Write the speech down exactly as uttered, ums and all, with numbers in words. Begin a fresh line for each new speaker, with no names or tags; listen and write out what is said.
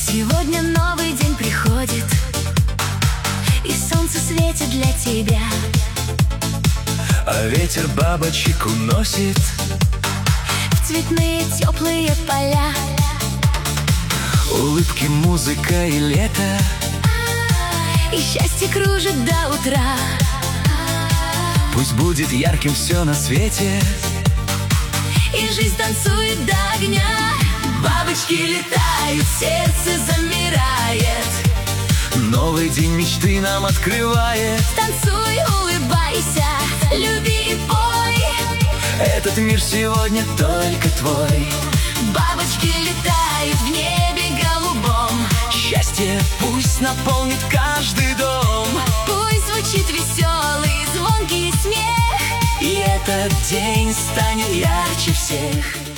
Сегодня новый день приходит, и солнце светит для тебя.
А ветер бабочек уносит
в цветные теплые поля.
Улыбки, музыка и лето,
И счастье кружит до утра.
пусть будет ярким все на свете,
И жизнь танцует до огня. Бабочки летают, сердце замирает.
новый день мечты нам открывает.
Танцуй, улыбайся, люби и пой.
Этот мир сегодня только твой.
Бабочки летают в небе голубом.
Счастье пусть наполнит каждый дом.
Пусть звучит веселый, звонкий смех.
И этот день станет ярче всех.